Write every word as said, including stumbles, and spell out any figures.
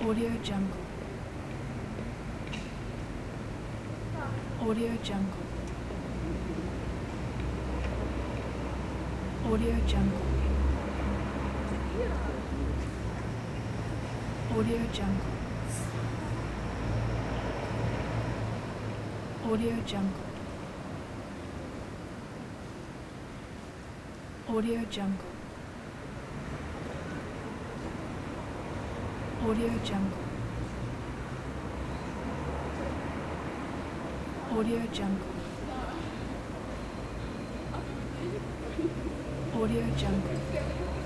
Audio Jungle. Audio Jungle. Audio Jungle. Audio Jungle. Audio Jungle. Audio Jungle. Audio Jungle. Audio Jungle. Audio Jungle.